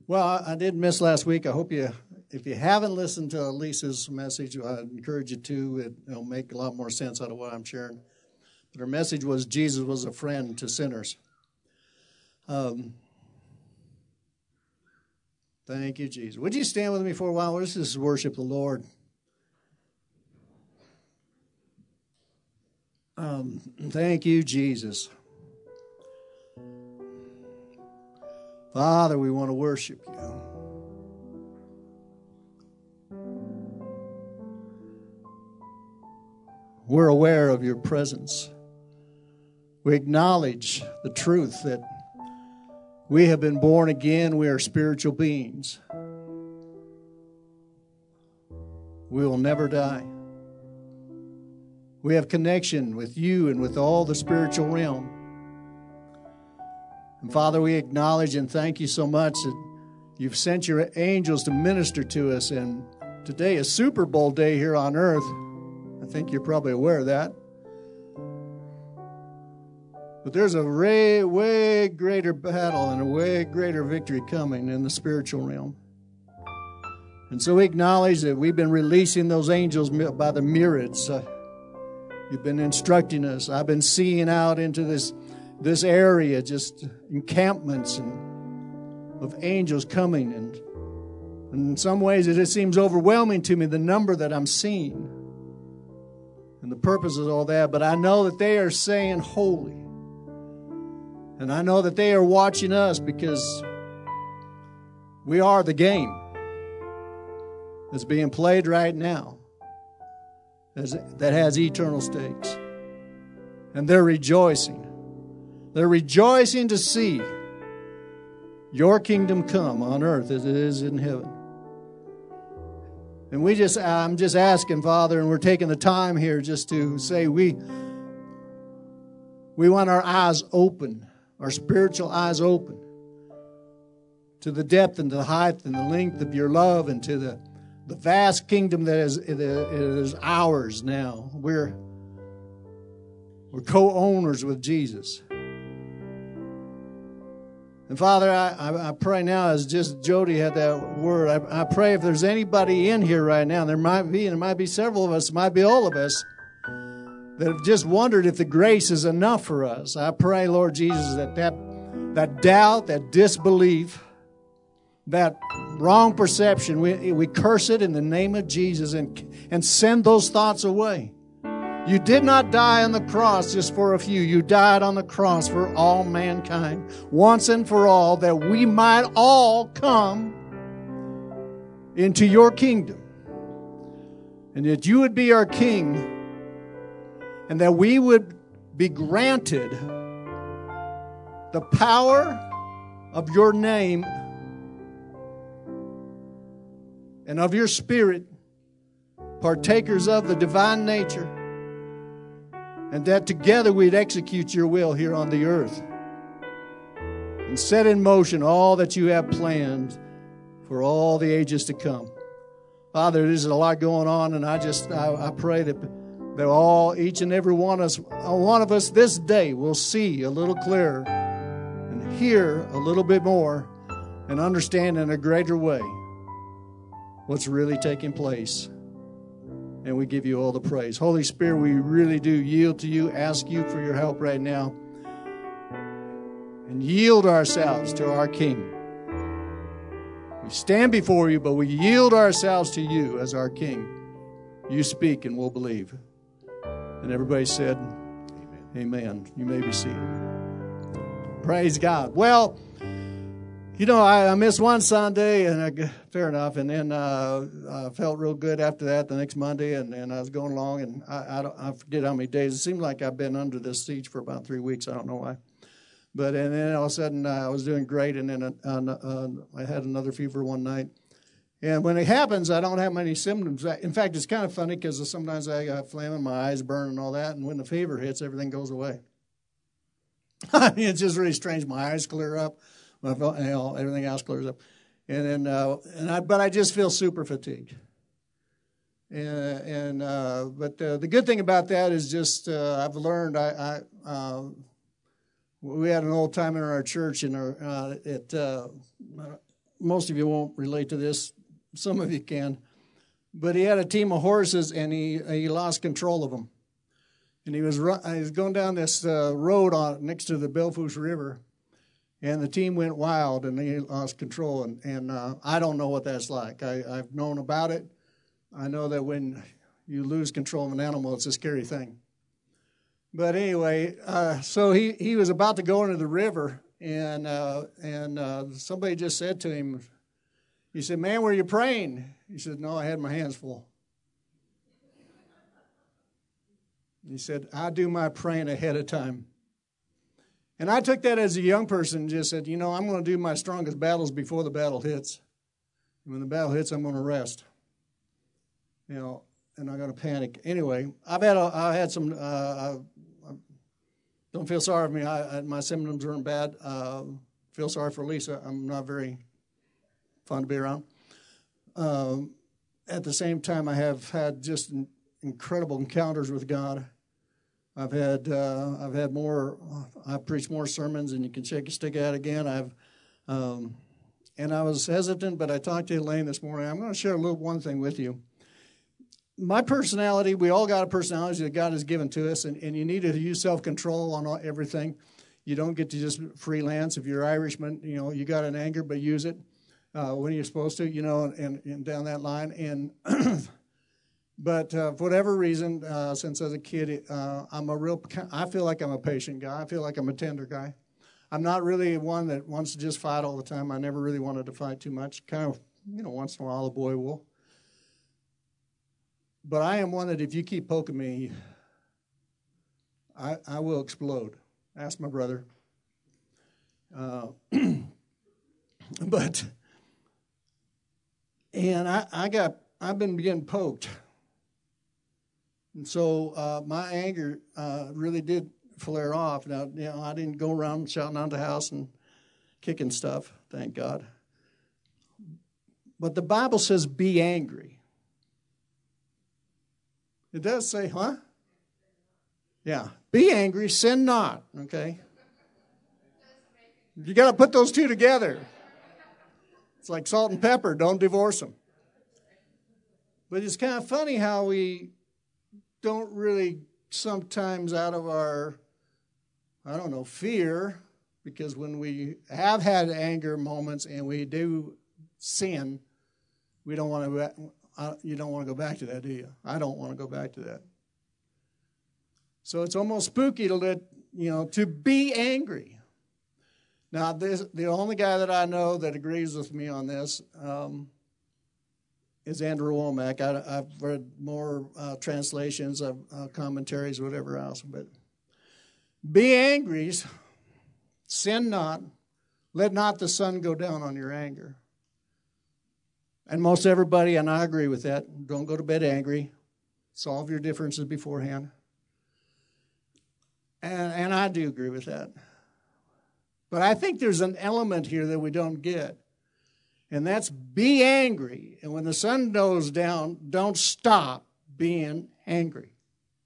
Well, I did miss last week. I hope if you haven't listened to Lisa's message, I encourage you to. It'll make a lot more sense out of what I'm sharing. But her message was Jesus was a friend to sinners. Thank you, Jesus. Would you stand with me for a while? Let's just worship the Lord. Thank you, Jesus. Father, we want to worship you. We're aware of your presence. We acknowledge the truth that we have been born again. We are spiritual beings. We will never die. We have connection with you and with all the spiritual realm. And Father, we acknowledge and thank you so much that you've sent your angels to minister to us. And today is Super Bowl day here on earth. I think you're probably aware of that. But there's a way greater battle and a way greater victory coming in the spiritual realm. And so we acknowledge that we've been releasing those angels by the myriads. You've been instructing us. I've been seeing out into this area, just encampments of angels coming. And in some ways it seems overwhelming to me, the number that I'm seeing and the purpose of all that. But I know that they are saying holy. And I know that they are watching us because we are the game that's being played right now that has eternal stakes. And they're rejoicing. They're rejoicing to see your kingdom come on earth as it is in heaven. And I'm just asking, Father, and we're taking the time here just to say we want our eyes open, our spiritual eyes open to the depth and the height and the length of your love and to the vast kingdom that is ours now. We're co-owners with Jesus. And Father, I pray now as just Jody had that word, I pray if there's anybody in here right now, there might be several of us, it might be all of us, that have just wondered if the grace is enough for us. I pray, Lord Jesus, that doubt, that disbelief, that wrong perception, we curse it in the name of Jesus and send those thoughts away. You did not die on the cross just for a few. You died on the cross for all mankind, once and for all, that we might all come into your kingdom. And that you would be our king, and that we would be granted the power of your name and of your spirit, partakers of the divine nature, and that together we'd execute your will here on the earth and set in motion all that you have planned for all the ages to come. Father, there's a lot going on, and I pray that each and every one of us this day will see a little clearer and hear a little bit more and understand in a greater way what's really taking place. And we give you all the praise. Holy Spirit, we really do yield to you, ask you for your help right now, and yield ourselves to our King. We stand before you, but we yield ourselves to you as our King. You speak and we'll believe. And everybody said, Amen. Amen. You may be seated. Praise God. Well, I missed one Sunday, and fair enough. And then I felt real good after that the next Monday, and I was going along, and I forget how many days. It seemed like I've been under this siege for about 3 weeks. I don't know why. And then all of a sudden I was doing great, and then I had another fever one night. And when it happens, I don't have many symptoms. In fact, it's kind of funny because sometimes I got phlegm and my eyes burn and all that, and when the fever hits, everything goes away. It's just really strange. My eyes clear up. Everything else clears up, but I just feel super fatigued. But the good thing about that is just I've learned. We had an old timer in our church, and most of you won't relate to this. Some of you can. But he had a team of horses, and he lost control of them. And he was going down this road next to the Belfouche River, and the team went wild, and he lost control. And I don't know what that's like. I've known about it. I know that when you lose control of an animal, it's a scary thing. But anyway, so he was about to go into the river, and somebody just said to him, he said, "Man, were you praying?" He said, "No, I had my hands full." He said, "I do my praying ahead of time." And I took that as a young person and just said, I'm going to do my strongest battles before the battle hits. And when the battle hits, I'm going to rest. And I'm not going to panic. Anyway, I've had some, don't feel sorry for me. My symptoms weren't bad. Feel sorry for Lisa. I'm not very fun to be around. At the same time, I have had just incredible encounters with God. I've preached more sermons, and you can shake a stick at again. And I was hesitant, but I talked to Elaine this morning. I'm going to share one thing with you. My personality, we all got a personality that God has given to us, and you need to use self-control on everything. You don't get to just freelance. If you're Irishman, you got an anger, but use it when you're supposed to, and down that line. And but for whatever reason, since I was a kid, I feel like I'm a patient guy. I feel like I'm a tender guy. I'm not really one that wants to just fight all the time. I never really wanted to fight too much. Kind of, once in a while a boy will. But I am one that if you keep poking me, I will explode. Ask my brother. I've been getting poked. And so my anger really did flare off. Now, I didn't go around shouting out the house and kicking stuff, thank God. But the Bible says be angry. It does say, huh? Yeah. Be angry, sin not, okay? You got to put those two together. It's like salt and pepper. Don't divorce them. But it's kind of funny how we don't really sometimes out of our, fear, because when we have had anger moments and we do sin, we don't want to. You don't want to go back to that, do you? I don't want to go back to that. So it's almost spooky to be angry. Now, the only guy that I know that agrees with me on this is Andrew Womack. I've read more translations of commentaries, whatever else. But be angry, sin not, let not the sun go down on your anger. And most everybody, and I agree with that, don't go to bed angry. Solve your differences beforehand. And I do agree with that. But I think there's an element here that we don't get. And that's be angry. And when the sun goes down, don't stop being angry.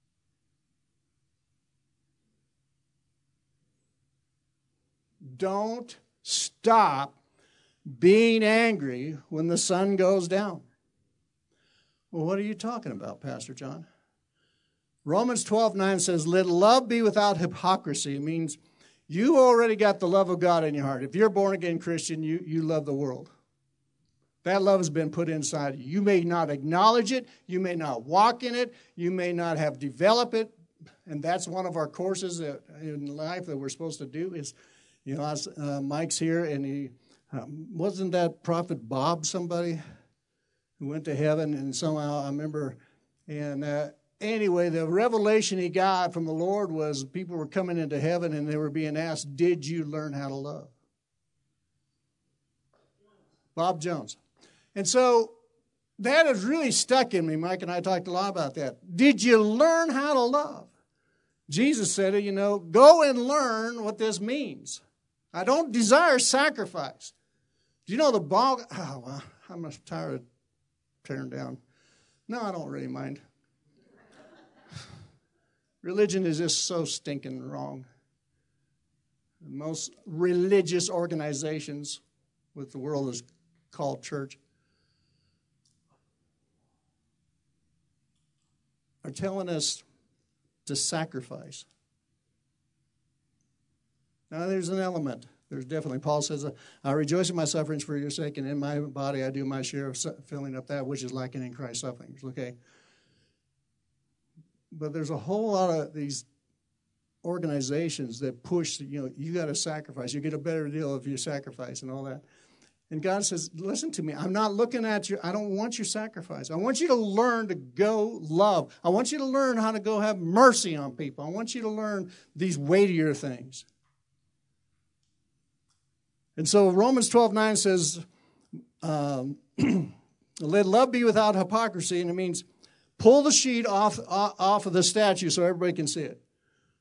Don't stop being angry when the sun goes down. Well, what are you talking about, Pastor John? Romans 12:9 says, let love be without hypocrisy. It means you already got the love of God in your heart. If you're a born-again Christian, you love the world. That love has been put inside you. You may not acknowledge it. You may not walk in it. You may not have developed it. And that's one of our courses in life that we're supposed to do is, Mike's here, and he wasn't that Prophet Bob somebody who went to heaven? And somehow I remember, and anyway, the revelation he got from the Lord was people were coming into heaven and they were being asked, did you learn how to love? Bob Jones. And so that has really stuck in me. Mike and I talked a lot about that. Did you learn how to love? Jesus said, go and learn what this means. I don't desire sacrifice. Do you know the bog? Oh, well, I'm tired of tearing down. No, I don't really mind. Religion is just so stinking wrong. Most religious organizations with the world is called church are telling us to sacrifice. Now, there's an element. There's definitely, Paul says, I rejoice in my sufferings for your sake, and in my body I do my share of filling up that which is lacking in Christ's sufferings. Okay? But there's a whole lot of these organizations that push, you got to sacrifice. You get a better deal if you sacrifice and all that. And God says, listen to me. I'm not looking at you. I don't want your sacrifice. I want you to learn to go love. I want you to learn how to go have mercy on people. I want you to learn these weightier things. And so Romans 12:9 says, let love be without hypocrisy. And it means pull the sheet off of the statue so everybody can see it.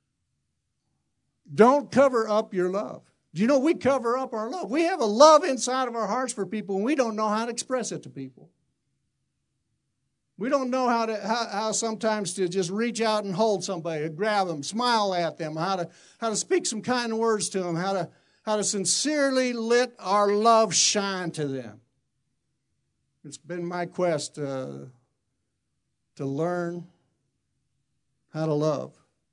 Don't cover up your love. Do you know we cover up our love? We have a love inside of our hearts for people, and we don't know how to express it to people. We don't know how sometimes to just reach out and hold somebody, to grab them, smile at them, how to speak some kind words to them, how to sincerely let our love shine to them. It's been my quest to learn how to love.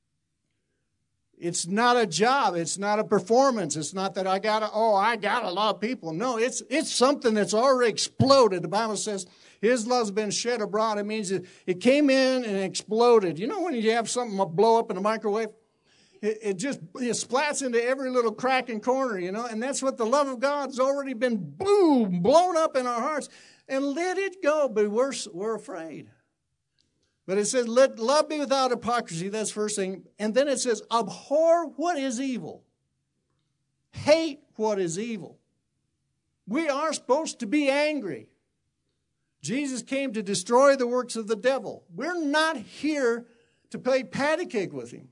It's not a job. It's not a performance. It's not that I gotta love people. No, it's something that's already exploded. The Bible says His love's been shed abroad. It means it came in and exploded. You know when you have something blow up in the microwave? It splats into every little crack and corner, and that's what the love of God has already been, boom, blown up in our hearts. And let it go, but we're afraid. But it says, let love be without hypocrisy. That's the first thing. And then it says, abhor what is evil. Hate what is evil. We are supposed to be angry. Jesus came to destroy the works of the devil. We're not here to play patty cake with him.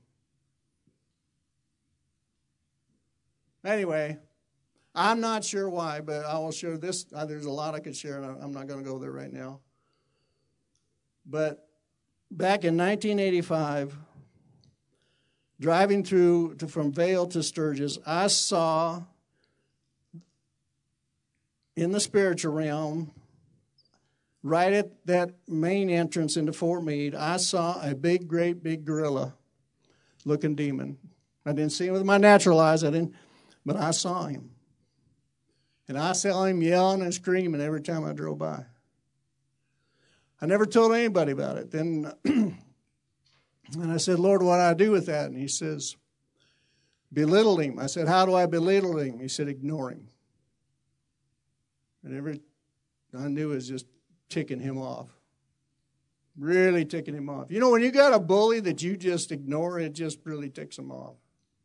Anyway, I'm not sure why, but I will share this. There's a lot I could share, and I'm not going to go there right now. But back in 1985, driving from Vail to Sturgis, I saw in the spiritual realm, right at that main entrance into Fort Meade, I saw a great big gorilla-looking demon. I didn't see him with my natural eyes, but I saw him. And I saw him yelling and screaming every time I drove by. I never told anybody about it. Then, and I said, Lord, what do I do with that? And He says, belittle him. I said, how do I belittle him? He said, ignore him. And I knew it was just ticking him off. Really ticking him off. When you got a bully that you just ignore, it just really ticks him off.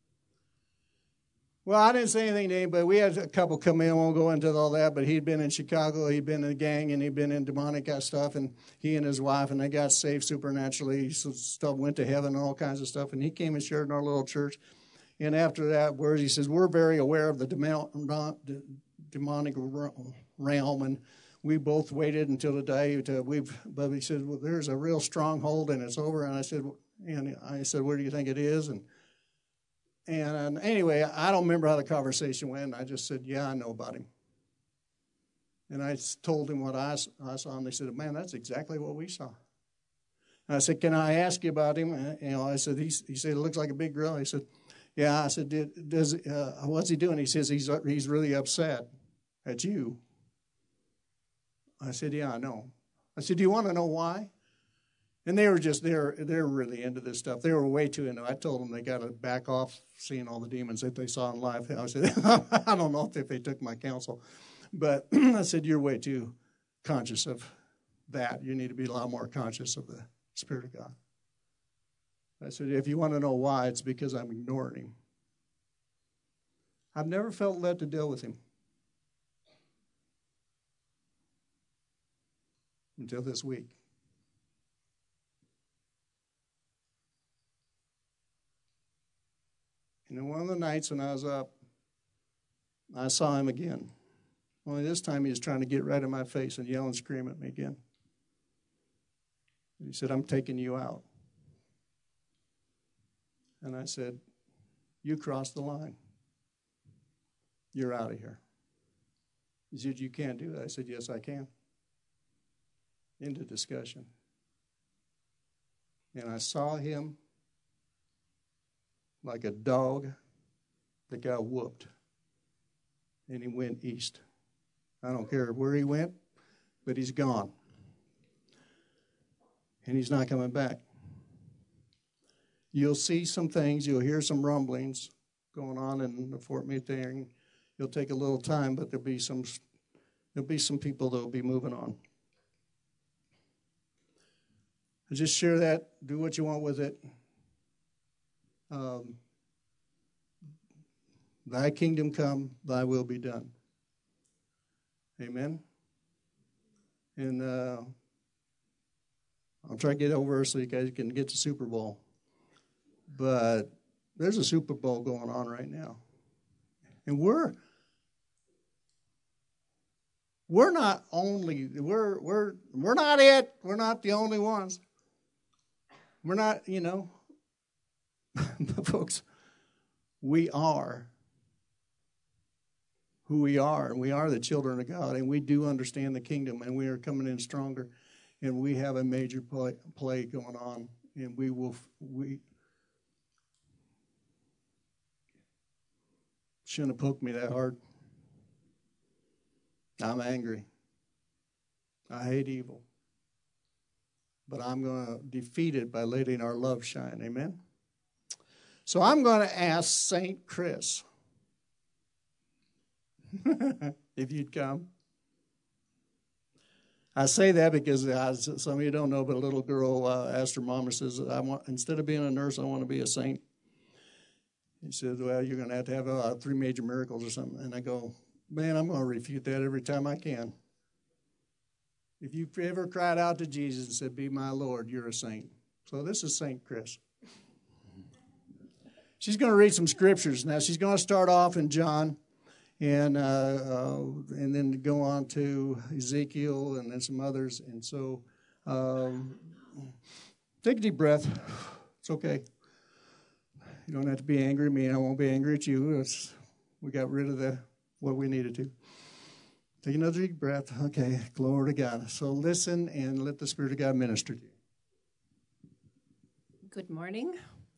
Well, I didn't say anything to anybody. We had a couple come in. I won't go into all that, but he'd been in Chicago. He'd been in a gang, and he'd been in demonic stuff, and he and his wife, and they got saved supernaturally. Stuff went to heaven and all kinds of stuff, and he came and shared in our little church. And after that, he says, we're very aware of the demonic realm, and we both waited until the day. But he said, well, there's a real stronghold, and it's over. And I said, where do you think it is? And anyway, I don't remember how the conversation went. I just said, yeah, I know about him. And I told him what I saw, and they said, man, that's exactly what we saw. And I said, can I ask you about him? I said, he said, it looks like a big gorilla. He said, yeah. I said, what's he doing? He says, he's really upset at you. I said, yeah, I know. I said, do you want to know why? And they were they're really into this stuff. They were way too into it. I told them they got to back off seeing all the demons that they saw in life. I said, I don't know if they took my counsel. But I said, you're way too conscious of that. You need to be a lot more conscious of the Spirit of God. I said, if you want to know why, it's because I'm ignoring him. I've never felt led to deal with him until this week. And then one of the nights when I was up, I saw him again. Only this time he was trying to get right in my face and yell and scream at me again. And he said, I'm taking you out. And I said, you crossed the line. You're out of here. He said, you can't do that. I said, yes, I can. Into discussion. And I saw him like a dog that got whooped. And he went east. I don't care where he went, but he's gone. And he's not coming back. You'll see some things, you'll hear some rumblings going on in the Fort Meade thing. It'll take a little time, but there'll be some people that will be moving on. I just share that. Do what you want with it. Thy kingdom come, thy will be done. Amen. And I'll try to get over so you guys can get to Super Bowl. But there's a Super Bowl going on right now. And we're not only, we're not it. We're not the only ones. We're not, but folks, we are who we are, and we are the children of God, and we do understand the kingdom, and we are coming in stronger, and we have a major play going on, and we shouldn't have poked me that hard. I'm angry. I hate evil. But I'm going to defeat it by letting our love shine. Amen? So I'm going to ask St. Chris if you'd come. I say that because some of you don't know, but a little girl asked her mom and says, instead of being a nurse, I want to be a saint. He said, well, you're going to have 3 major miracles or something. And I go, man, I'm going to refute that every time I can. If you've ever cried out to Jesus and said, be my Lord, you're a saint. So this is St. Chris. She's going to read some scriptures. Now, she's going to start off in John and then go on to Ezekiel and then some others. And so take a deep breath. It's okay. You don't have to be angry at me. I won't be angry at you. We got rid of what we needed to. Take another deep breath. Okay, glory to God. So listen and let the Spirit of God minister to you. Good morning.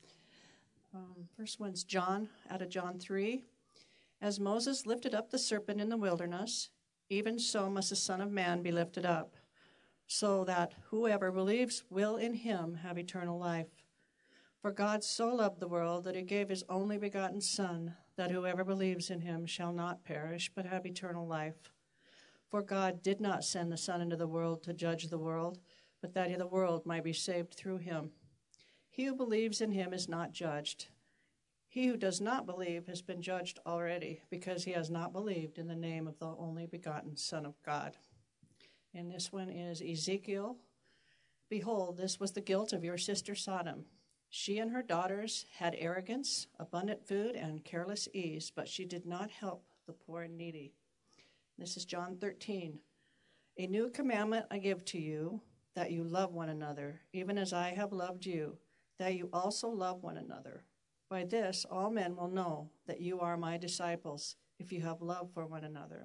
First one's John, out of John 3. As Moses lifted up the serpent in the wilderness, even so must the Son of Man be lifted up, so that whoever believes will in him have eternal life. For God so loved the world that he gave his only begotten Son, that whoever believes in him shall not perish, but have eternal life. For God did not send the Son into the world to judge the world, but that the world might be saved through him. He who believes in him is not judged. He who does not believe has been judged already, because he has not believed in the name of the only begotten Son of God. And this one is Ezekiel. Behold, this was the guilt of your sister Sodom. She and her daughters had arrogance, abundant food, and careless ease, but she did not help the poor and needy. This is John 13. A new commandment I give to you, that you love one another, even as I have loved you, that you also love one another. By this all men will know that you are my disciples, if you have love for one another.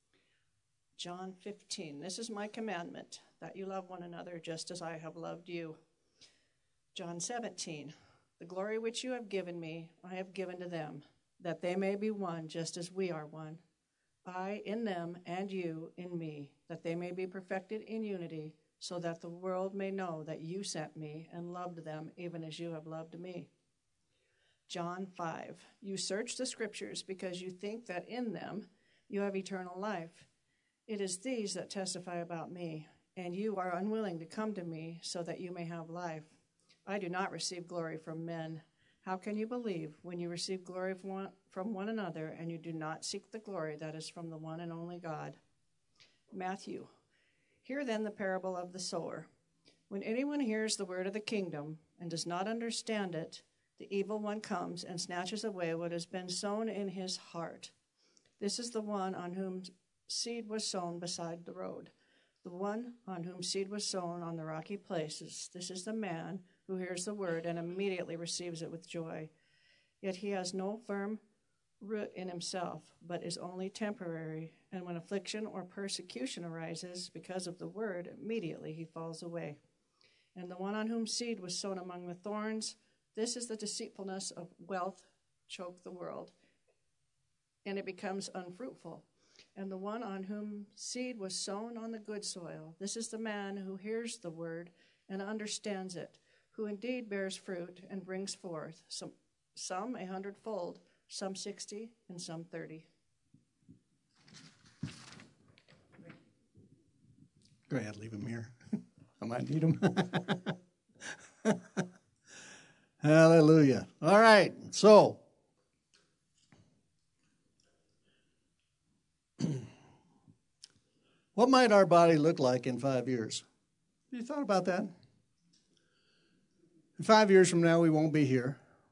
John 15. This is my commandment, that you love one another just as I have loved you. John 17. The glory which you have given me, I have given to them, that they may be one just as we are one. I in them and you in me, that they may be perfected in unity, so that the world may know that you sent me and loved them even as you have loved me. John 5. You search the scriptures because you think that in them you have eternal life. It is these that testify about me, and you are unwilling to come to me so that you may have life. I do not receive glory from men. How can you believe when you receive glory from one another and you do not seek the glory that is from the one and only God? Matthew. Hear then the parable of the sower. When anyone hears the word of the kingdom and does not understand it, the evil one comes and snatches away what has been sown in his heart. This is the one on whom seed was sown beside the road. The one on whom seed was sown on the rocky places. This is the man who hears the word and immediately receives it with joy. Yet he has no firm root in himself, but is only temporary, And when affliction or persecution arises because of the word, immediately he falls away. And the one on whom seed was sown among the thorns, this is the deceitfulness of wealth, choke the world, and it becomes unfruitful. And the one on whom seed was sown on the good soil, this is the man who hears the word and understands it, who indeed bears fruit and brings forth some 100-fold, some 60, and some 30. Go ahead, leave them here. I might need them. Hallelujah. All right, so what might our body look like in 5 years? Have you thought about that? In 5 years from now, we won't be here.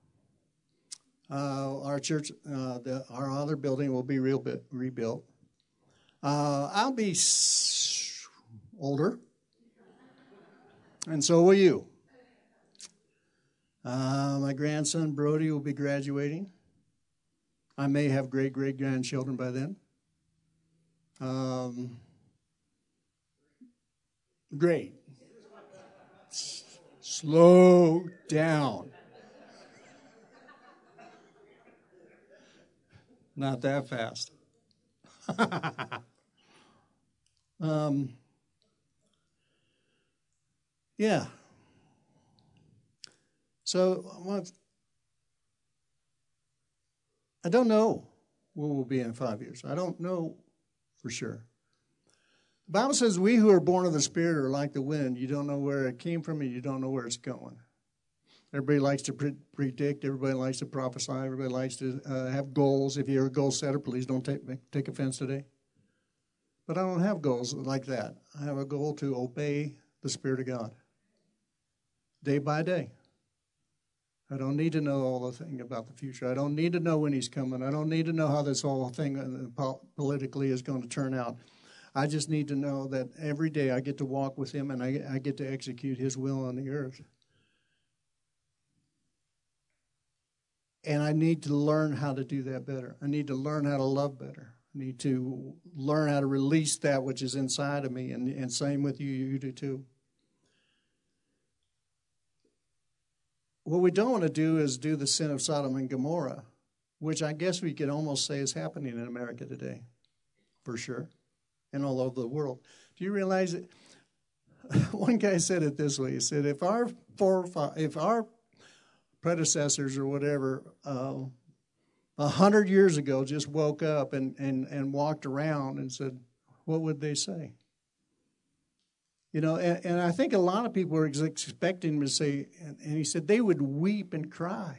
Our church, our other building will be rebuilt. I'll be older, and so will you. My grandson Brody will be graduating. I may have great-great-grandchildren by then. Great. Slow down. Not that fast. Yeah. So I don't know where we'll be in 5 years. I don't know for sure. The Bible says we who are born of the Spirit are like the wind. You don't know where it came from and you don't know where it's going. Everybody likes to predict. Everybody likes to prophesy. Everybody likes to have goals. If you're a goal setter, please don't take offense today. But I don't have goals like that. I have a goal to obey the Spirit of God day by day. I don't need to know all the thing about the future. I don't need to know when he's coming. I don't need to know how this whole thing politically is going to turn out. I just need to know that every day I get to walk with him and I get to execute his will on the earth. And I need to learn how to do that better. I need to learn how to love better. I need to learn how to release that which is inside of me. And same with you, you do too. What we don't want to do is do the sin of Sodom and Gomorrah, which I guess we could almost say is happening in America today, for sure, and all over the world. Do you realize that? One guy said it this way. He said, if our predecessors or whatever 100 years ago just woke up and walked around and said, what would they say? You know, and I think a lot of people were expecting him to say, and he said they would weep and cry.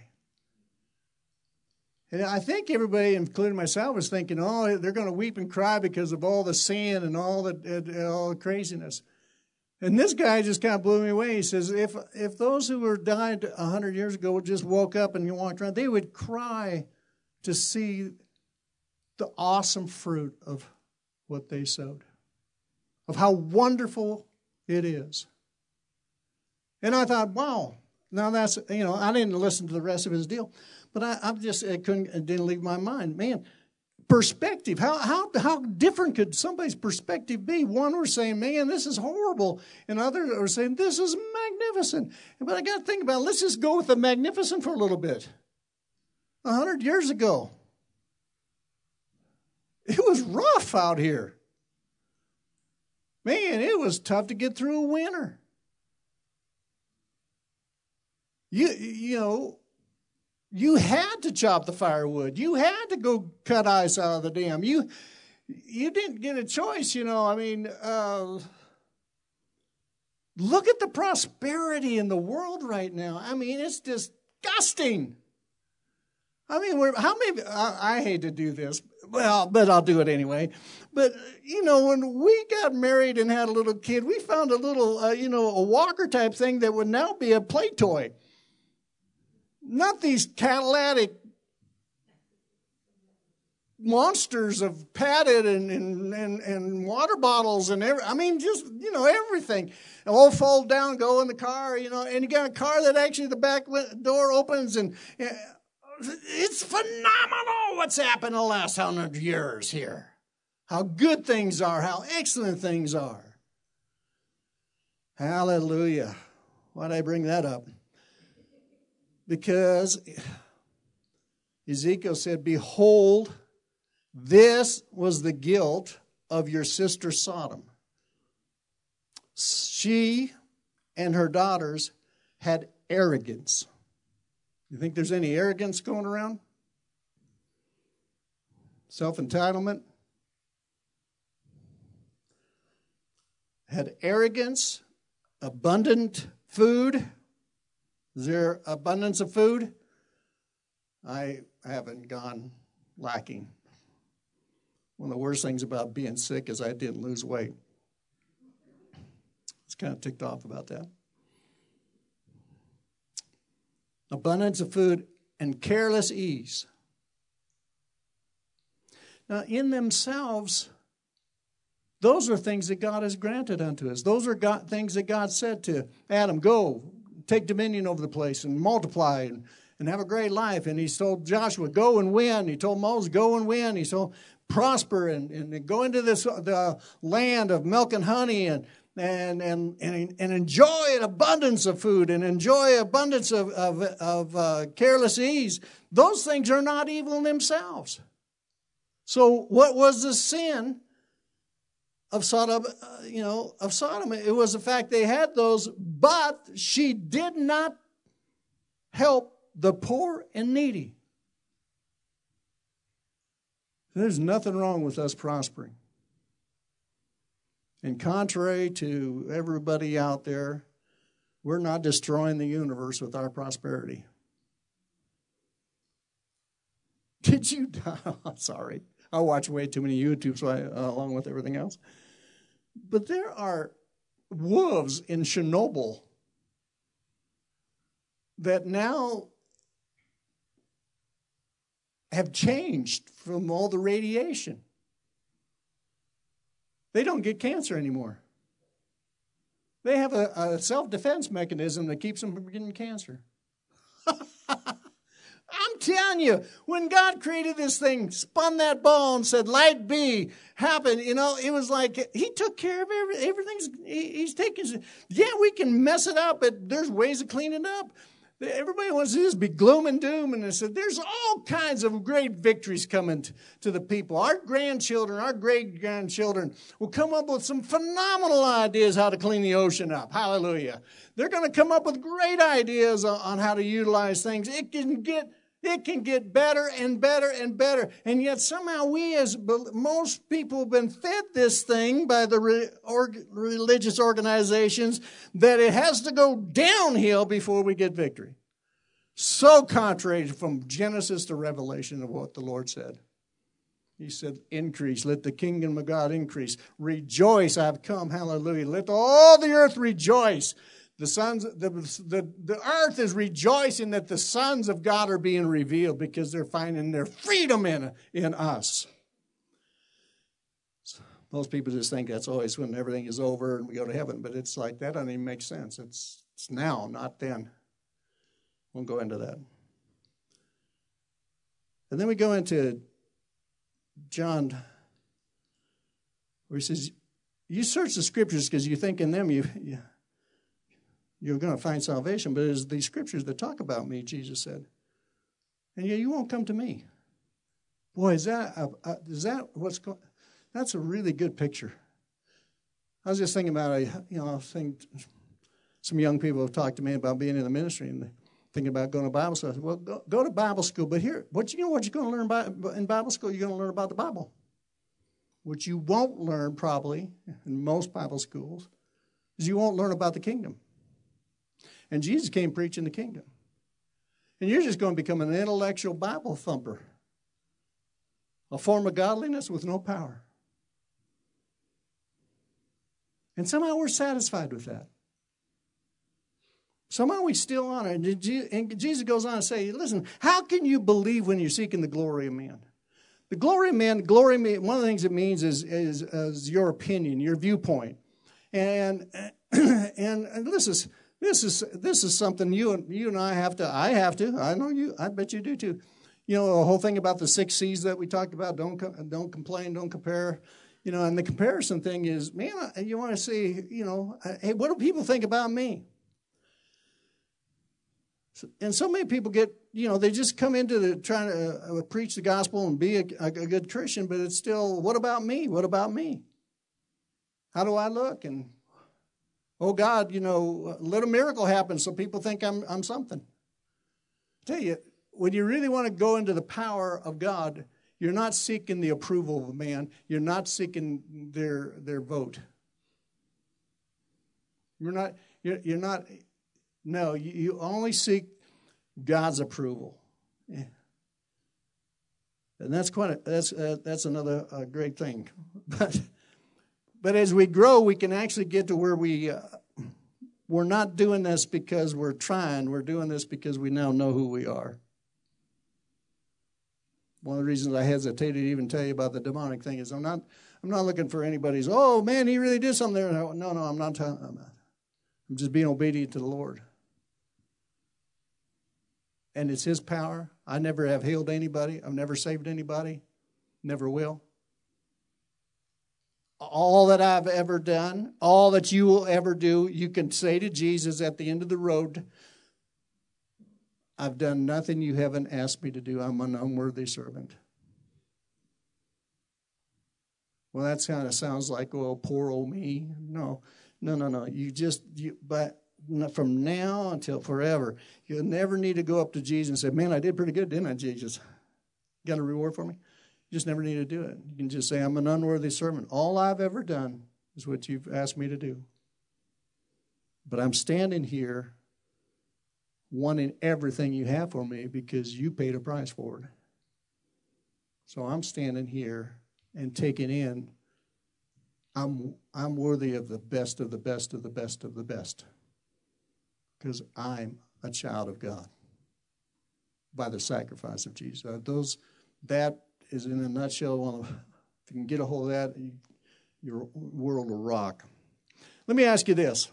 And I think everybody, including myself, was thinking, oh, they're going to weep and cry because of all the sin and all the craziness. And this guy just kind of blew me away. He says, if those who were died 100 years ago just woke up and walked around, they would cry to see the awesome fruit of what they sowed, of how wonderful it is. And I thought, wow, now that's, I didn't listen to the rest of his deal, but it didn't leave my mind. Man, perspective, how different could somebody's perspective be? One were saying, man, this is horrible, and others are saying, this is magnificent. But I got to think about it. Let's just go with the magnificent for a little bit. 100 years ago, it was rough out here. Man, it was tough to get through a winter. You had to chop the firewood. You had to go cut ice out of the dam. You didn't get a choice, look at the prosperity in the world right now. I mean, it's disgusting. I mean, I hate to do this, but I'll do it anyway. But, when we got married and had a little kid, we found a little, a walker type thing that would now be a play toy. Not these catalytic monsters of padded and water bottles and everything. And all fold down, go in the car, and you got a car that actually the back door opens and it's phenomenal what's happened in the last 100 years here. how good things are, how excellent things are. Hallelujah. Why did I bring that up? Because Ezekiel said, behold, this was the guilt of your sister Sodom. She and her daughters had arrogance. You think there's any arrogance going around? Self-entitlement? Had arrogance, abundant food. Is there abundance of food? I haven't gone lacking. One of the worst things about being sick is I didn't lose weight. I was kind of ticked off about that. Abundance of food and careless ease. Now, in themselves, those are things that God has granted unto us. Those are things that God said to Adam, go, take dominion over the place and multiply and have a great life. And he told Joshua, go and win. He told Moses, go and win. He told prosper and go into the land of milk and honey and enjoy an abundance of food and enjoy abundance of careless ease. Those things are not evil in themselves. So what was the sin of Sodom? Of Sodom, it was the fact they had those, but she did not help the poor and needy. There's nothing wrong with us prospering. And contrary to everybody out there, we're not destroying the universe with our prosperity. Did you? Sorry. I watch way too many YouTubes along with everything else. But there are wolves in Chernobyl that now have changed from all the radiation. They don't get cancer anymore. They have a self-defense mechanism that keeps them from getting cancer. I'm telling you, when God created this thing, spun that ball and said, light be, happen, it was like he took care of everything. He's taking, we can mess it up, but there's ways of cleaning it up. Everybody wants to just be gloom and doom. And I said, there's all kinds of great victories coming to the people. Our grandchildren, our great-grandchildren will come up with some phenomenal ideas how to clean the ocean up. Hallelujah. They're going to come up with great ideas on how to utilize things. It can get better and better and better. And yet somehow most people have been fed this thing by the religious organizations that it has to go downhill before we get victory. So contrary from Genesis to Revelation of what the Lord said. He said, increase, let the kingdom of God increase. Rejoice, I have come, hallelujah. Let all the earth rejoice. The earth is rejoicing that the sons of God are being revealed because they're finding their freedom in us. Most people just think that's always when everything is over and we go to heaven, but it's like that doesn't even make sense. It's now, not then. We'll go into that. And then we go into John, where he says, you search the scriptures because you think in them you're going to find salvation, but it's these scriptures that talk about me, Jesus said. And you won't come to me. Boy, is that what's going? That's a really good picture. I was just thinking about some young people have talked to me about being in the ministry and thinking about going to Bible school. I said, well, go to Bible school, but here, what you're going to learn in Bible school? You're going to learn about the Bible. What you won't learn probably in most Bible schools is you won't learn about the kingdom. And Jesus came preaching the kingdom. And you're just going to become an intellectual Bible thumper. A form of godliness with no power. And somehow we're satisfied with that. Somehow we still honor. And Jesus goes on to say, listen, how can you believe when you're seeking the glory of man? The glory of man, one of the things it means is your opinion, your viewpoint. And this is something you and I have to. I know you. I bet you do too. You know, the whole thing about the 6 C's that we talked about, don't complain, don't compare. You know, and the comparison thing is, man, you want to see, you know, hey, what do people think about me? And so many people get, you know, they just come into trying to preach the gospel and be a good Christian, but it's still, what about me? What about me? How do I look? And, oh, God, you know, let a miracle happen so people think I'm something. I tell you, when you really want to go into the power of God, you're not seeking the approval of man. You're not seeking their vote. You're not. No, you only seek God's approval. Yeah. And that's another great thing. But as we grow, we can actually get to where we're not doing this because we're trying. We're doing this because we now know who we are. One of the reasons I hesitated to even tell you about the demonic thing is I'm not looking for anybody's, oh, man, he really did something there. No, I'm not telling them that. I'm just being obedient to the Lord. And it's his power. I never have healed anybody. I've never saved anybody. Never will. All that I've ever done, all that you will ever do, you can say to Jesus at the end of the road, I've done nothing you haven't asked me to do. I'm an unworthy servant. Well, that kind of sounds like, oh, poor old me. No. But from now until forever, you'll never need to go up to Jesus and say, man, I did pretty good, didn't I, Jesus? Got a reward for me? You just never need to do it. You can just say, I'm an unworthy servant. All I've ever done is what you've asked me to do. But I'm standing here wanting everything you have for me because you paid a price for it. So I'm standing here and taking in, I'm worthy of the best of the best of the best of the best because I'm a child of God by the sacrifice of Jesus. That is in a nutshell. If you can get a hold of that, your world will rock. Let me ask you this.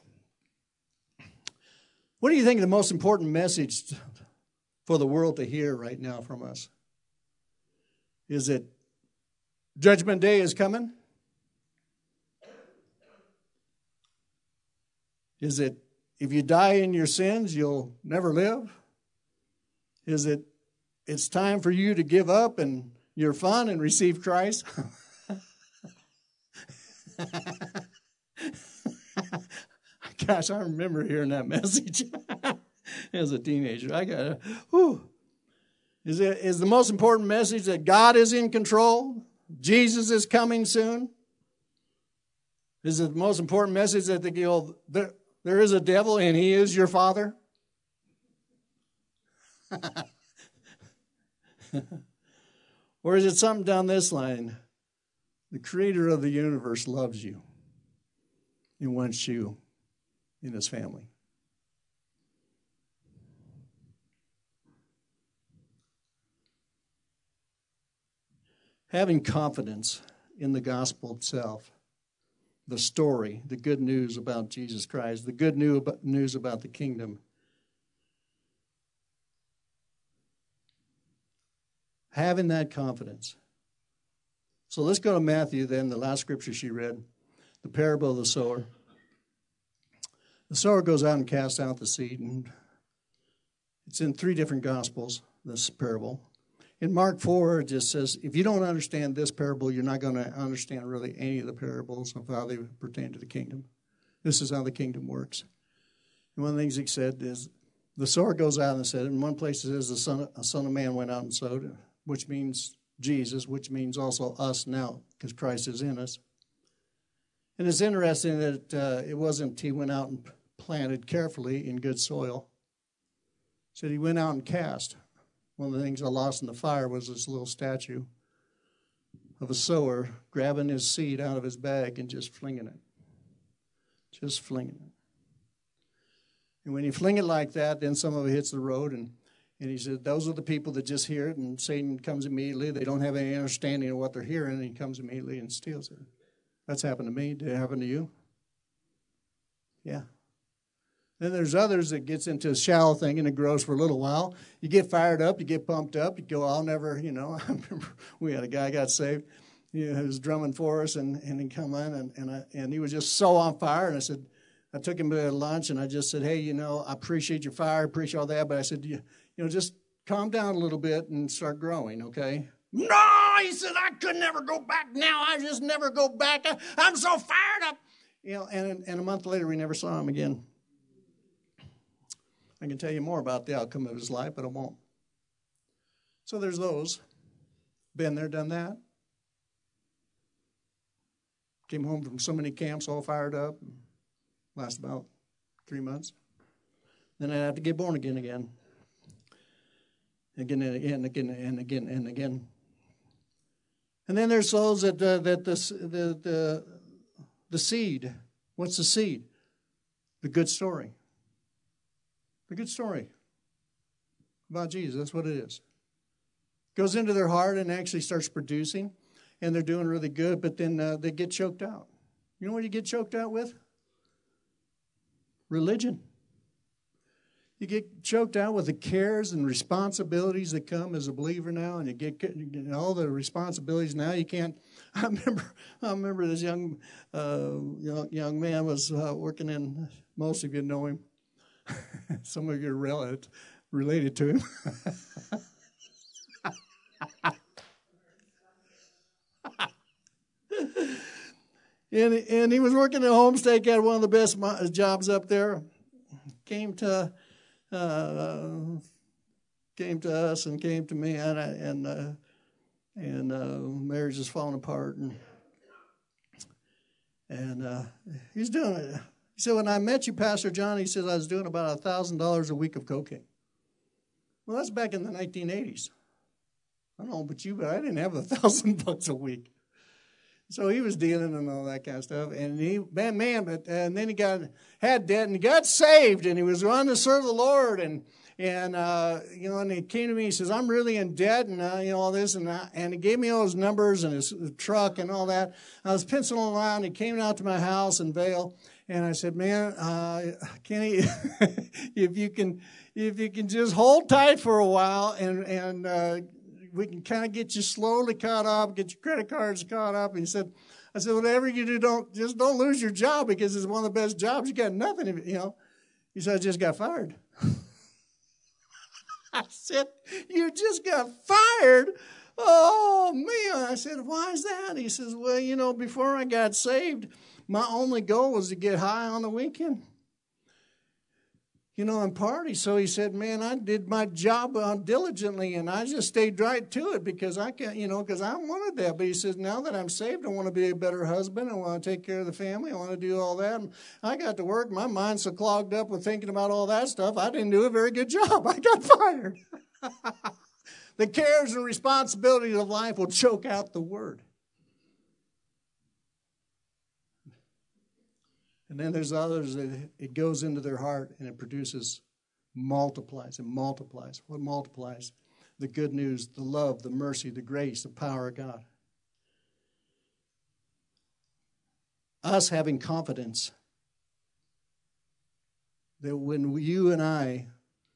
What do you think the most important message for the world to hear right now from us? Is it Judgment Day is coming? Is it if you die in your sins, you'll never live? Is it it's time for you to give up and your fun and receive Christ? Gosh, I remember hearing that message as a teenager. Is the most important message that God is in control? Jesus is coming soon? Is it the most important message that there is a devil and he is your father? Or is it something down this line? The creator of the universe loves you and wants you in his family. Having confidence in the gospel itself, the story, the good news about Jesus Christ, the good news about the kingdom. Having that confidence. So let's go to Matthew then, the last scripture she read, the parable of the sower. The sower goes out and casts out the seed, and it's in 3 different gospels, this parable. In Mark 4, it just says, if you don't understand this parable, you're not going to understand really any of the parables of how they pertain to the kingdom. This is how the kingdom works. And one of the things he said is, the sower goes out and said, in one place it says, a son of man went out and sowed, which means Jesus, which means also us now, because Christ is in us. And it's interesting that it wasn't he went out and planted carefully in good soil. He said he went out and cast. One of the things I lost in the fire was this little statue of a sower grabbing his seed out of his bag and just flinging it. Just flinging it. And when you fling it like that, then some of it hits the road. And he said, those are the people that just hear it, and Satan comes immediately. They don't have any understanding of what they're hearing, and he comes immediately and steals it. That's happened to me. Did it happen to you? Yeah. Then there's others that gets into a shallow thing and it grows for a little while. You get fired up, you get pumped up, you go, I'll never, I remember we had a guy got saved, who was drumming for us, and he come in, and he was just so on fire, and I took him to lunch, and I just said, hey, I appreciate your fire, appreciate all that, but I said, just calm down a little bit and start growing, okay? No, he said, I could never go back now. I just never go back. I'm so fired up. And a month later, we never saw him again. I can tell you more about the outcome of his life, but I won't. So there's those. Been there, done that. Came home from so many camps all fired up. Last about 3 months. Then I had to get born again. Again and again and again and again. And then there's those that the seed. What's the seed? The good story. The good story about Jesus. That's what it is. Goes into their heart and actually starts producing, and they're doing really good, but then they get choked out. You know what you get choked out with? Religion. You get choked out with the cares and responsibilities that come as a believer now, and you get all the responsibilities now. You can't. I remember this young man was working in. Most of you know him. Some of you are related to him. And he was working at Homestake, had one of the best jobs up there. Came to us and came to me, and marriage is falling apart, and he's doing it. He said, when I met you, Pastor John, he said I was doing about $1,000 a week of cocaine. Well, that's back in the 1980s. I don't know about you, but I didn't have $1,000 a week. So he was dealing and all that kind of stuff. And and then he had debt and he got saved and he was on to serve the Lord. And he came to me, he says, I'm really in debt and, all this. And he gave me all his numbers and his truck and all that. I was penciling around. He came out to my house in Vail. And I said, man, Kenny, if you can just hold tight for a while and we can kind of get you slowly caught up, get your credit cards caught up. And I said, whatever you do, don't lose your job because it's one of the best jobs. You got nothing, He said, I just got fired. I said, you just got fired? Oh, man. I said, why is that? He says, well, before I got saved, my only goal was to get high on the weekend. And party. So he said, man, I did my job diligently, and I just stayed right to it because I can't, because I wanted that. But he says, now that I'm saved, I want to be a better husband. I want to take care of the family. I want to do all that. And I got to work. My mind's so clogged up with thinking about all that stuff, I didn't do a very good job. I got fired. The cares and responsibilities of life will choke out the word. And then there's others that it goes into their heart and it multiplies and multiplies. What multiplies? The good news, the love, the mercy, the grace, the power of God. Us having confidence that when you and I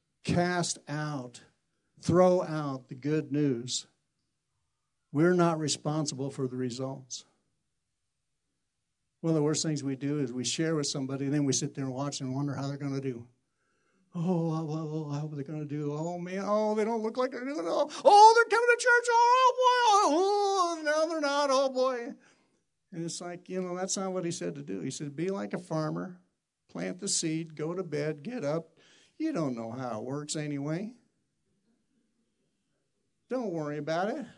throw out the good news, we're not responsible for the results. One of the worst things we do is we share with somebody, and then we sit there and watch and wonder how they're going to do. Oh, how are they going to do? Oh, man, they don't look like they're doing it all. Oh, they're coming to church. Oh, boy. Oh, no, they're not. Oh, boy. And it's like, that's not what he said to do. He said, be like a farmer, plant the seed, go to bed, get up. You don't know how it works anyway. Don't worry about it.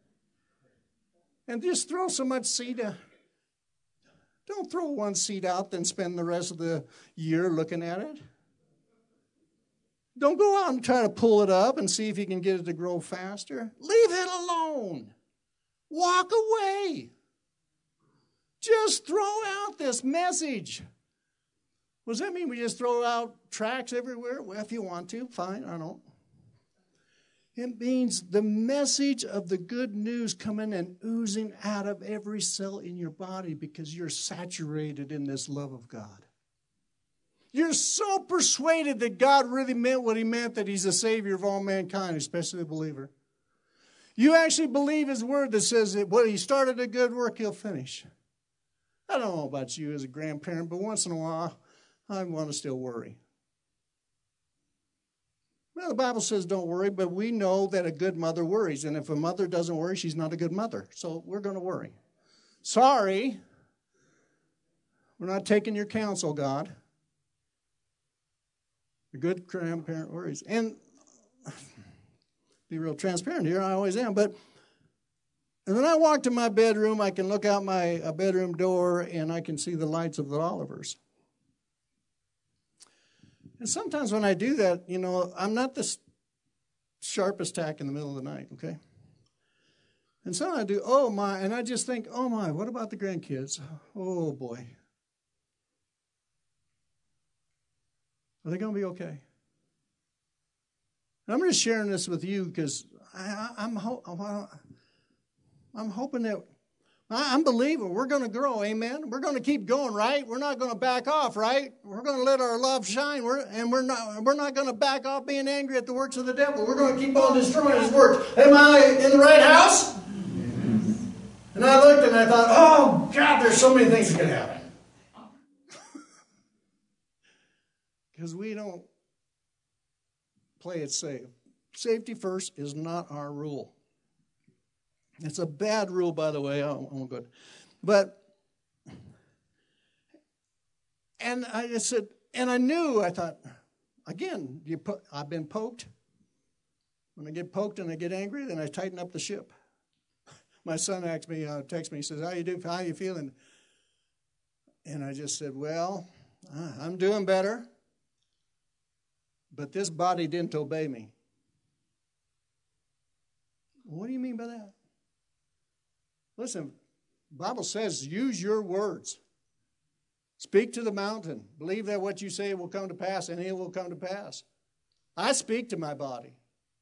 And just throw so much seed out. Don't throw one seed out, then spend the rest of the year looking at it. Don't go out and try to pull it up and see if you can get it to grow faster. Leave it alone. Walk away. Just throw out this message. Does that mean we just throw out tracts everywhere? Well, if you want to, fine, I don't. It means the message of the good news coming and oozing out of every cell in your body because you're saturated in this love of God. You're so persuaded that God really meant what he meant, that he's the Savior of all mankind, especially the believer. You actually believe his word that says that what he started a good work, he'll finish. I don't know about you as a grandparent, but once in a while, I want to still worry. Well, the Bible says don't worry, but we know that a good mother worries. And if a mother doesn't worry, she's not a good mother. So we're going to worry. Sorry. We're not taking your counsel, God. A good grandparent worries. And be real transparent here, I always am. But when I walk to my bedroom, I can look out my bedroom door and I can see the lights of the Olivers. And sometimes when I do that, I'm not the sharpest tack in the middle of the night, okay? And so I do, oh my, and I just think, oh my, what about the grandkids? Oh boy. Are they going to be okay? And I'm just sharing this with you because I'm hoping that, I'm believing we're going to grow, amen? We're going to keep going, right? We're not going to back off, right? We're going to let our love shine, we're not going to back off being angry at the works of the devil. We're going to keep on destroying his works. Am I in the right house? And I looked and I thought, oh, God, there's so many things that can happen. Because we don't play it safe. Safety first is not our rule. It's a bad rule, by the way. I won't go. But, and I just said, and I thought, again, I've been poked. When I get poked and I get angry, then I tighten up the ship. My son texts me, he says, how you feeling? And I just said, well, I'm doing better. But this body didn't obey me. What do you mean by that? Listen, the Bible says use your words. Speak to the mountain. Believe that what you say will come to pass, and it will come to pass. I speak to my body.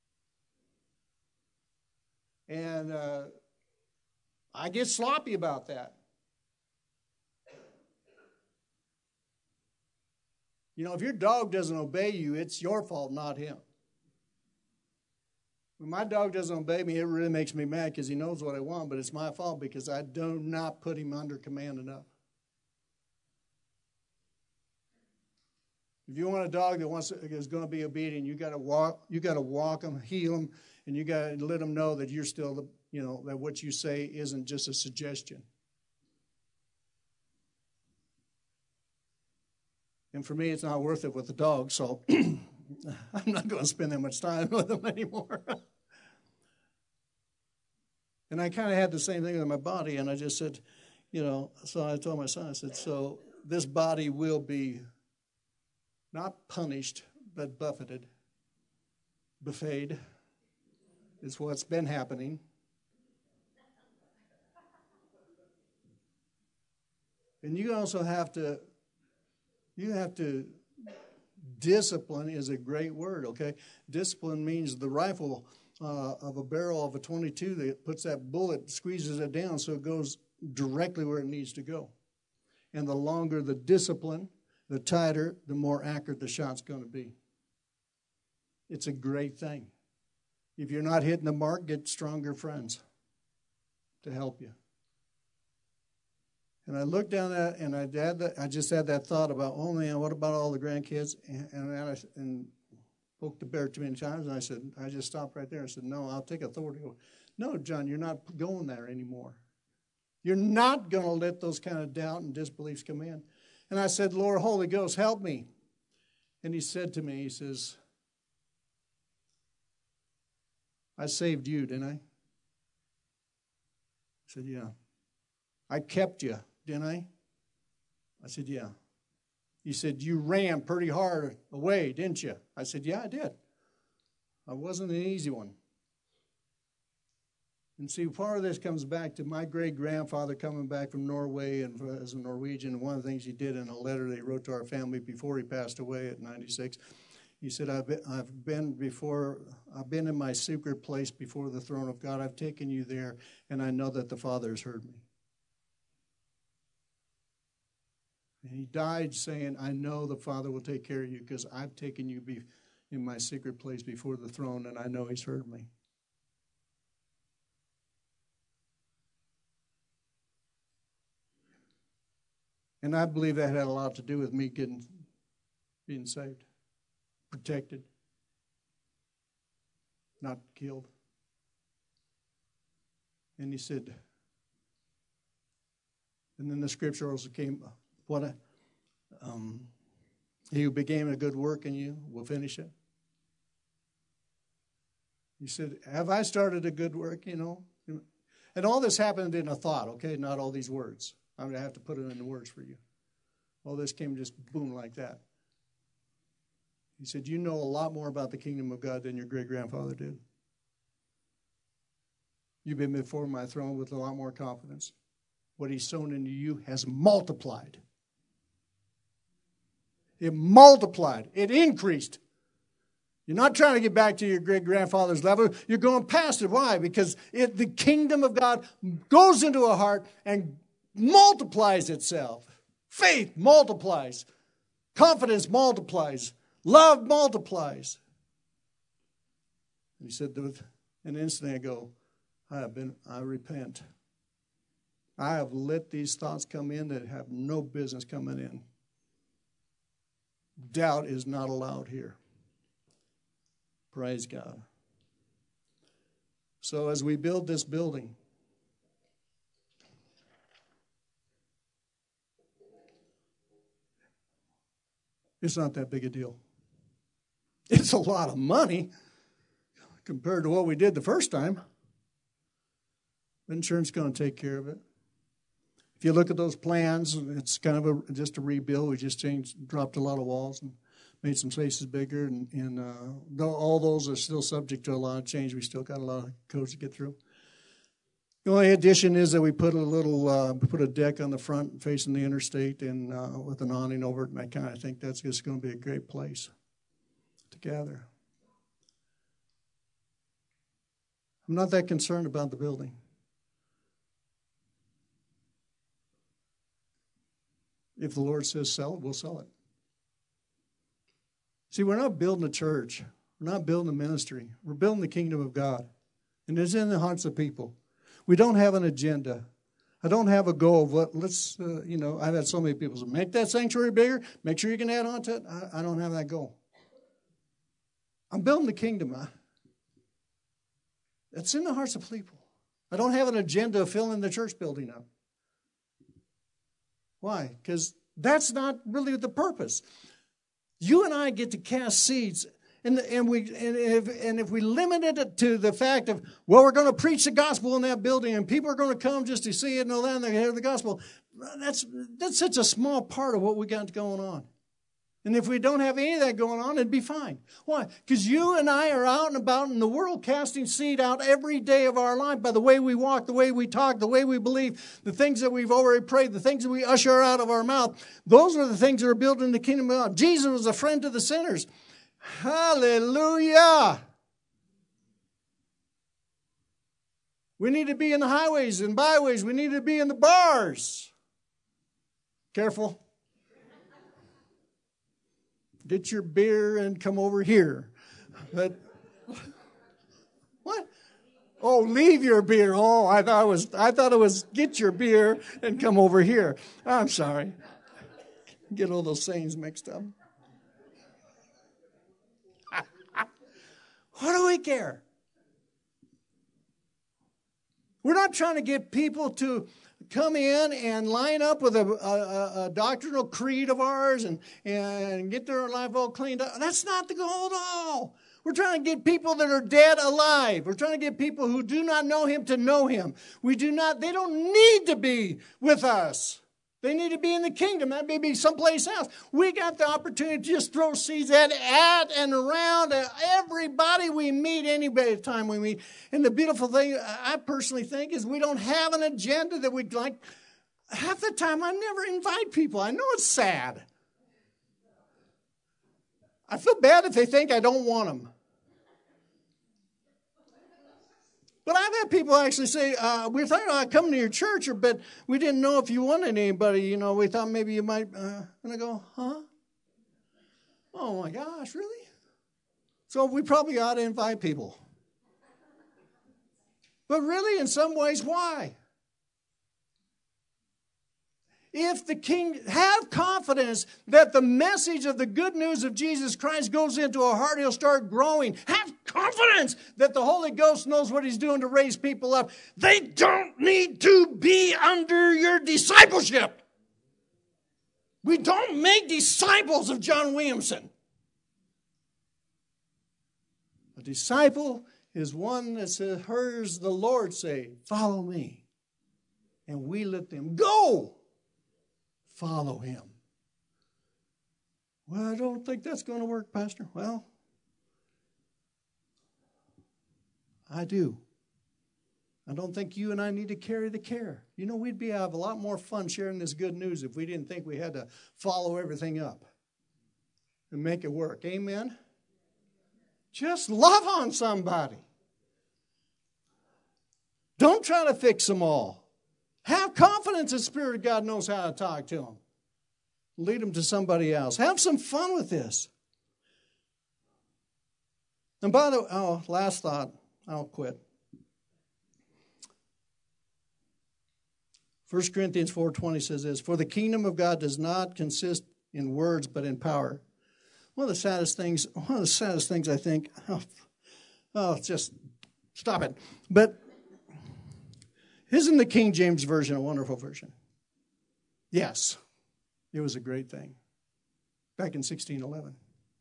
And I get sloppy about that. If your dog doesn't obey you, it's your fault, not him. When my dog doesn't obey me, it really makes me mad because he knows what I want, but it's my fault because I do not put him under command enough. If you want a dog that is going to be obedient, you got to walk them, heal them, and you got to let them know that you're still that what you say isn't just a suggestion. And for me, it's not worth it with the dog, so I'm not going to spend that much time with them anymore. And I kind of had the same thing with my body, and I just said, so I told my son, I said, so this body will be not punished, but buffeted. Buffeted is what's been happening. And you also have to, discipline is a great word, okay? Discipline means the rifle of a barrel of a .22 that puts that bullet, squeezes it down so it goes directly where it needs to go. And the longer the discipline, the tighter, the more accurate the shot's going to be. It's a great thing. If you're not hitting the mark, get stronger friends to help you. And I looked down at that, and I just had that thought about, oh man, what about all the grandkids? And poked the bear too many times, and I said, I just stopped right there. I said, no, I'll take authority. No, John, you're not going there anymore. You're not going to let those kind of doubt and disbeliefs come in. And I said, Lord, Holy Ghost, help me. And he said to me, he says, I saved you, didn't I? I said, yeah. I kept you, didn't I? I said, yeah. He said, you ran pretty hard away, didn't you? I said, yeah, I did. I wasn't an easy one. And see, part of this comes back to my great-grandfather coming back from Norway and as a Norwegian. And one of the things he did in a letter that he wrote to our family before he passed away at 96, he said, I've been in my secret place before the throne of God. I've taken you there, and I know that the Father has heard me. And he died saying, I know the Father will take care of you because I've taken you in my secret place before the throne, and I know he's heard me. And I believe that had a lot to do with me being saved, protected, not killed. And he said, and then the scripture also came, he who began a good work in you will finish it. He said, have I started a good work, And all this happened in a thought, okay? Not all these words. I'm going to have to put it into words for you. All this came just boom like that. He said, you know a lot more about the kingdom of God than your great-grandfather did. You've been before my throne with a lot more confidence. What he's sown into you has multiplied. It multiplied. It increased. You're not trying to get back to your great-grandfather's level. You're going past it. Why? Because the kingdom of God goes into a heart and multiplies itself. Faith multiplies. Confidence multiplies. Love multiplies. He said, an instant ago, I repent. I have let these thoughts come in that have no business coming in. Doubt is not allowed here. Praise God. So as we build this building, it's not that big a deal. It's a lot of money compared to what we did the first time. Insurance is going to take care of it. If you look at those plans, it's kind of just a rebuild. We just dropped a lot of walls and made some spaces bigger, and all those are still subject to a lot of change. We still got a lot of codes to get through. The only addition is that we put a deck on the front facing the interstate and with an awning over it, and I kind of think that's just going to be a great place to gather. I'm not that concerned about the building. If the Lord says sell it, we'll sell it. See, we're not building a church. We're not building a ministry. We're building the kingdom of God. And it's in the hearts of people. We don't have an agenda. I don't have a goal of I've had so many people say, make that sanctuary bigger. Make sure you can add on to it. I don't have that goal. I'm building the kingdom. It's in the hearts of people. I don't have an agenda of filling the church building up. Why? Because that's not really the purpose. You and I get to cast seeds, and if we limit it to the fact of, well, we're going to preach the gospel in that building, and people are going to come just to see it and all that, and they hear the gospel. That's such a small part of what we got going on. And if we don't have any of that going on, it'd be fine. Why? Because you and I are out and about in the world casting seed out every day of our life by the way we walk, the way we talk, the way we believe, the things that we've already prayed, the things that we usher out of our mouth. Those are the things that are building the kingdom of God. Jesus was a friend to the sinners. Hallelujah. We need to be in the highways and byways. We need to be in the bars. Careful. Get your beer and come over here. But what? Oh, leave your beer. Oh, I thought it was get your beer and come over here. I'm sorry. Get all those sayings mixed up. What do we care? We're not trying to get people to come in and line up with a doctrinal creed of ours and get their life all cleaned up. That's not the goal at all. We're trying to get people that are dead alive. We're trying to get people who do not know him to know him. They don't need to be with us. They need to be in the kingdom. That may be someplace else. We got the opportunity to just throw seeds at and around everybody we meet, any time we meet. And the beautiful thing, I personally think, is we don't have an agenda that we'd like. Half the time, I never invite people. I know it's sad. I feel bad if they think I don't want them. But I've had people actually say, we're thinking about coming to your church, but we didn't know if you wanted anybody. You know, we thought maybe you might. And I go, huh? Oh, my gosh, really? So we probably ought to invite people. But really, in some ways, why? If the king, have confidence that the message of the good news of Jesus Christ goes into a heart, he'll start growing. Have confidence that the Holy Ghost knows what he's doing to raise people up. They don't need to be under your discipleship. We don't make disciples of John Williamson. A disciple is one that hears the Lord say, follow me. And we let them go. Follow him. Well, I don't think that's going to work, Pastor. Well, I do. I don't think you and I need to carry the care. You know, we'd have a lot more fun sharing this good news if we didn't think we had to follow everything up and make it work. Amen? Just love on somebody. Don't try to fix them all. Have confidence the Spirit of God knows how to talk to them. Lead them to somebody else. Have some fun with this. And by the way, last thought, I'll quit. 1 Corinthians 4:20 says this, for the kingdom of God does not consist in words, but in power. One of the saddest things I think, just stop it. But isn't the King James Version a wonderful version? Yes, it was a great thing. Back in 1611.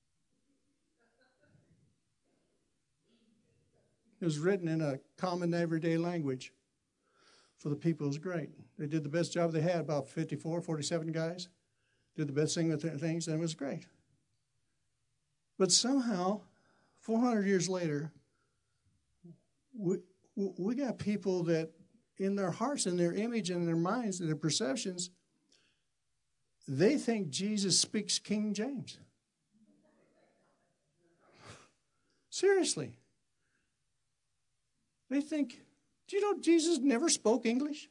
It was written in a common everyday language for the people. It was great. They did the best job they had, about 47 guys. Did the best thing with their things, and it was great. But somehow, 400 years later, we got people that in their hearts and their image and their minds and their perceptions, they think Jesus speaks King James. Seriously. They think, do you know Jesus never spoke English?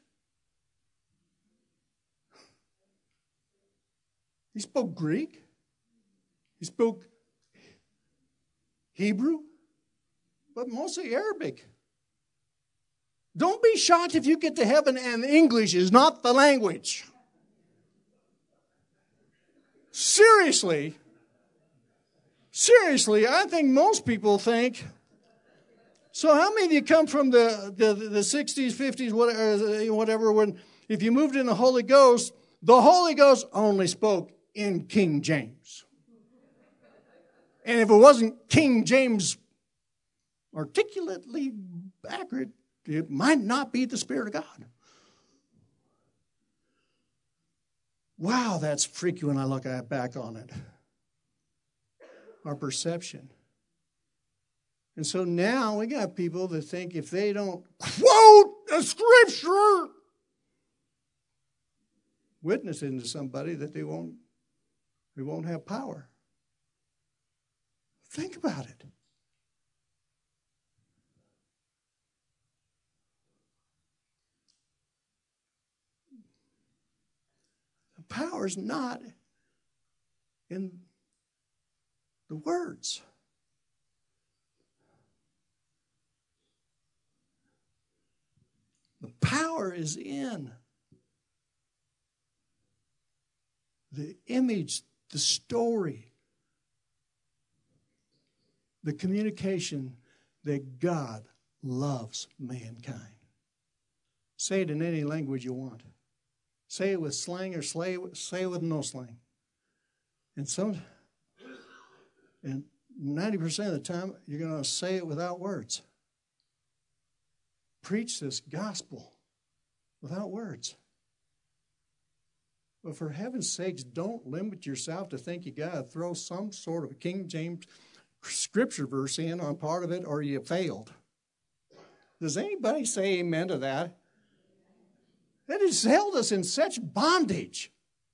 He spoke Greek. He spoke Hebrew, but mostly Arabic. Don't be shocked if you get to heaven and English is not the language. Seriously, I think most people think. So how many of you come from the 60s, 50s, whatever, when if you moved in the Holy Ghost only spoke in King James. And if it wasn't King James articulately accurate, it might not be the Spirit of God. Wow, that's freaky when I look back on it. Our perception. And so now we got people that think if they don't quote a scripture, witnessing to somebody, that they won't have power. Think about it. The power is not in the words. The power is in the image, the story, the communication that God loves mankind. Say it in any language you want. Say it with slang or say it with no slang. And 90% of the time, you're going to say it without words. Preach this gospel without words. But for heaven's sakes, don't limit yourself to think you got to throw some sort of King James scripture verse in on part of it or you failed. Does anybody say amen to that? That has held us in such bondage,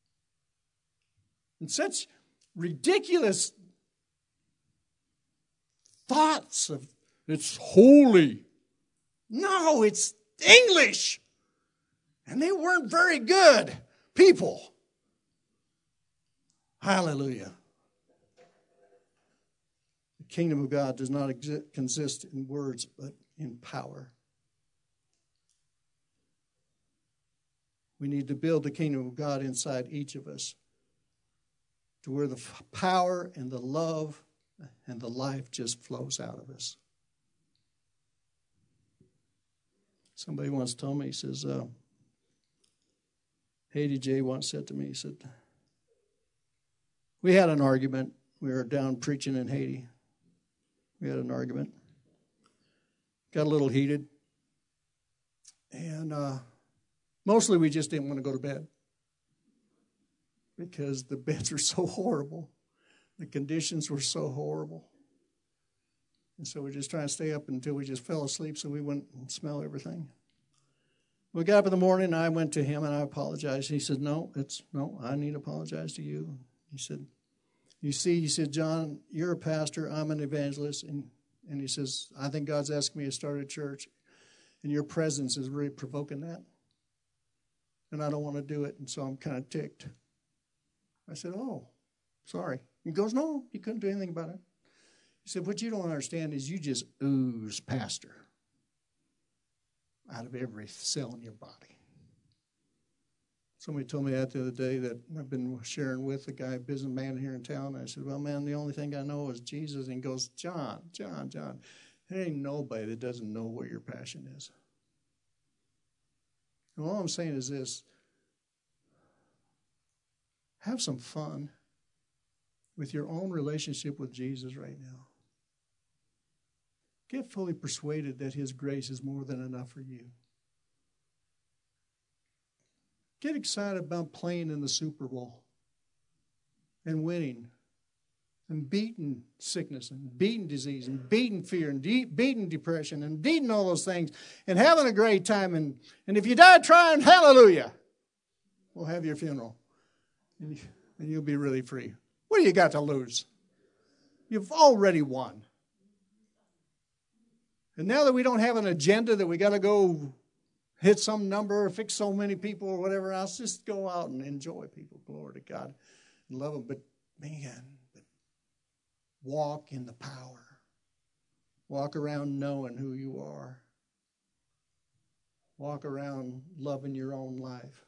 in such ridiculous thoughts of it's holy. No, it's English. And they weren't very good people. Hallelujah. The kingdom of God does not consist in words, but in power. We need to build the kingdom of God inside each of us to where the power and the love and the life just flows out of us. Somebody once told me, he says, Haiti J once said to me, he said, we had an argument. We were down preaching in Haiti. We had an argument. Got a little heated. And mostly we just didn't want to go to bed because the beds were so horrible. The conditions were so horrible. And so we're just trying to stay up until we just fell asleep so we wouldn't smell everything. We got up in the morning, and I went to him, and I apologized. He said, no, I need to apologize to you. He said, you see, he said, John, you're a pastor, I'm an evangelist. And he says, I think God's asking me to start a church, and your presence is really provoking that. And I don't want to do it, and so I'm kind of ticked. I said, oh, sorry. He goes, no, you couldn't do anything about it. He said, what you don't understand is you just ooze pastor out of every cell in your body. Somebody told me that the other day that I've been sharing with a guy, a businessman here in town. I said, well, man, the only thing I know is Jesus. And he goes, John. There ain't nobody that doesn't know where your passion is. And all I'm saying is this. Have some fun with your own relationship with Jesus right now. Get fully persuaded that his grace is more than enough for you. Get excited about playing in the Super Bowl and winning and beating sickness and beating disease and beating fear and beating depression and beating all those things and having a great time. And if you die trying, hallelujah, we'll have your funeral and you'll be really free. What do you got to lose? You've already won. And now that we don't have an agenda that we got to go hit some number or fix so many people or whatever else, just go out and enjoy people. Glory to God. And love them. But man, walk in the power. Walk around knowing who you are. Walk around loving your own life.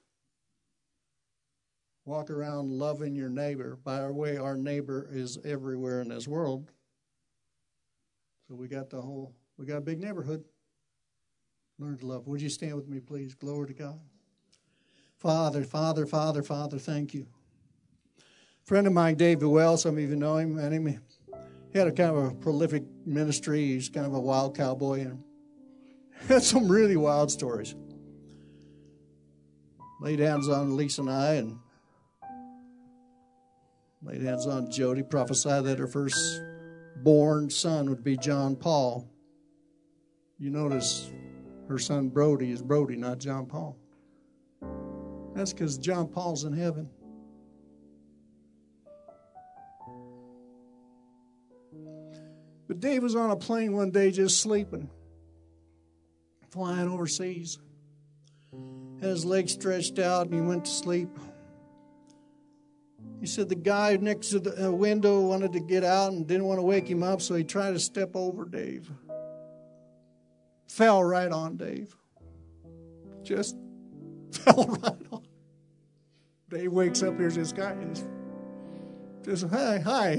Walk around loving your neighbor. By the way, our neighbor is everywhere in this world. So we got a big neighborhood. Learn to love. Would you stand with me, please? Glory to God. Father, thank you. A friend of mine, David Wells, some of you know him. He had a kind of a prolific ministry. He's kind of a wild cowboy and had some really wild stories. Laid hands on Lisa and I and laid hands on Jody, prophesied that her first born son would be John Paul. You notice her son Brody is Brody, not John Paul. That's because John Paul's in heaven. But Dave was on a plane one day just sleeping, flying overseas. Had his legs stretched out and he went to sleep. He said the guy next to the window wanted to get out and didn't want to wake him up, so he tried to step over Dave. Fell right on Dave. Just fell right on. Dave wakes up, here's this guy, and just, hi.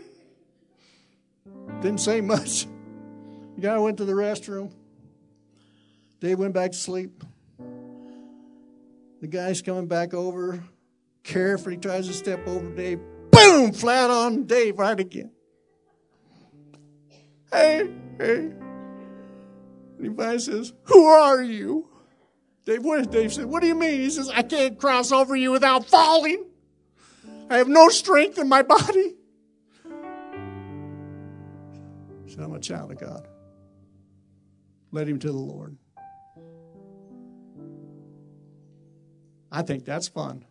Didn't say much. The guy went to the restroom. Dave went back to sleep. The guy's coming back over. Carefully tries to step over Dave. Boom! Flat on Dave right again. Hey. And he finally says, who are you? Dave said, what do you mean? He says, I can't cross over you without falling. I have no strength in my body. So I'm a child of God. Led him to the Lord. I think that's fun.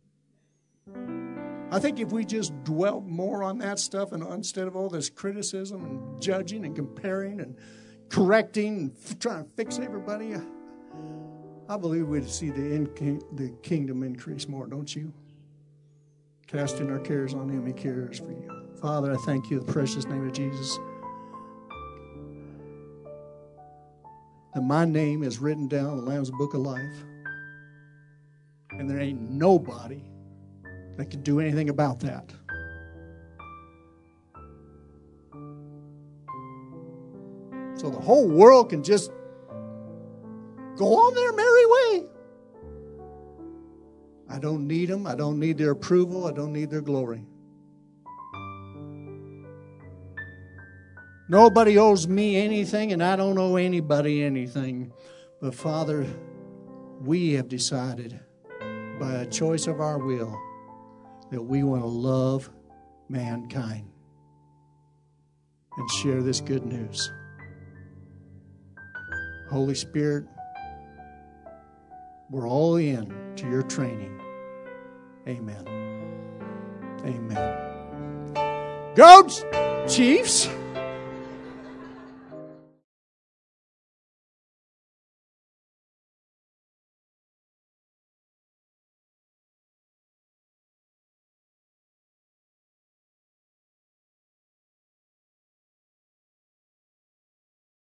I think if we just dwelt more on that stuff and instead of all this criticism and judging and comparing and correcting, trying to fix everybody. I believe we'd see the kingdom increase more, don't you? Casting our cares on Him, He cares for you. Father, I thank you in the precious name of Jesus, that my name is written down in the Lamb's Book of Life. And there ain't nobody that can do anything about that. So the whole world can just go on their merry way. I don't need them. I don't need their approval. I don't need their glory. Nobody owes me anything, and I don't owe anybody anything. But Father, we have decided by a choice of our will that we want to love mankind and share this good news. Holy Spirit, we're all in to your training. Amen. Amen. Goats, Chiefs.